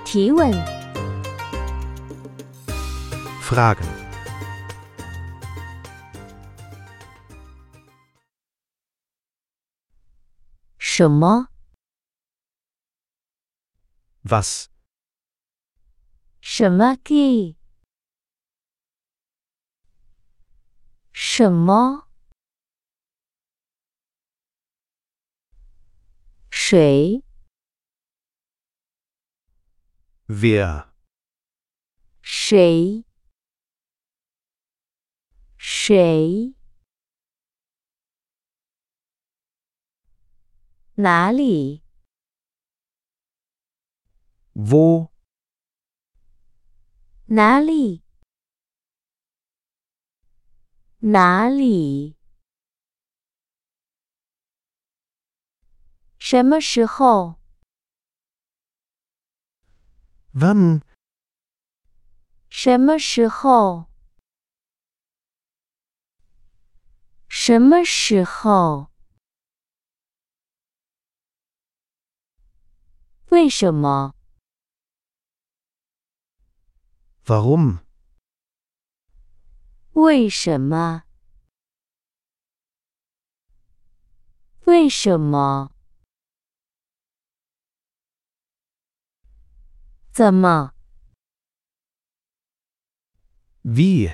提问 Fragen. 什么 Was? 什么 key 什么谁 Wer? 谁谁哪里 Wo? 哪里哪里什么时候 Wann? 什么时候什么时候为什么 Warum? 为什么？为什么？怎么？ Wie?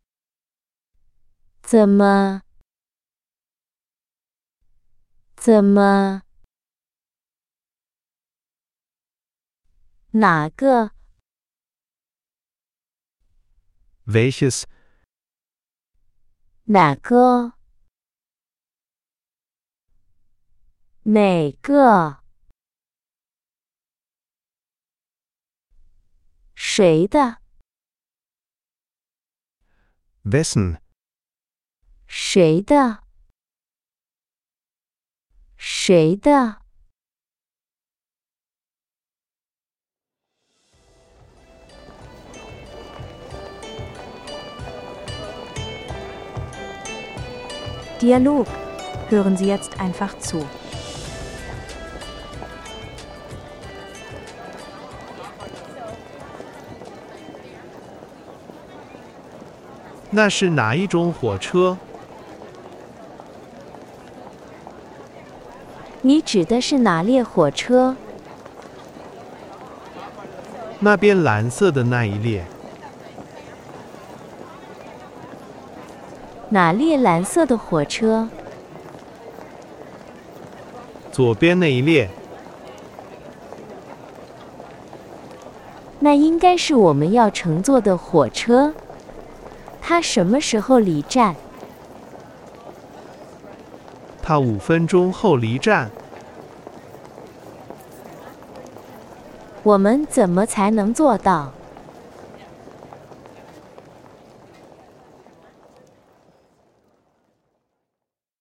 怎么？怎么？哪个？ Welches? 哪个？哪个？谁的？ Wessen? 谁的？谁的？ Dialog. Hören Sie jetzt einfach zu. 那是哪一种火车？ 你指的是哪列火车？ 那边蓝色的那一列。 哪列蓝色的火车？ 左边那一列。 那应该是我们要乘坐的火车。它什么时候离站？ 它5分钟后离站。 我们怎么才能做到？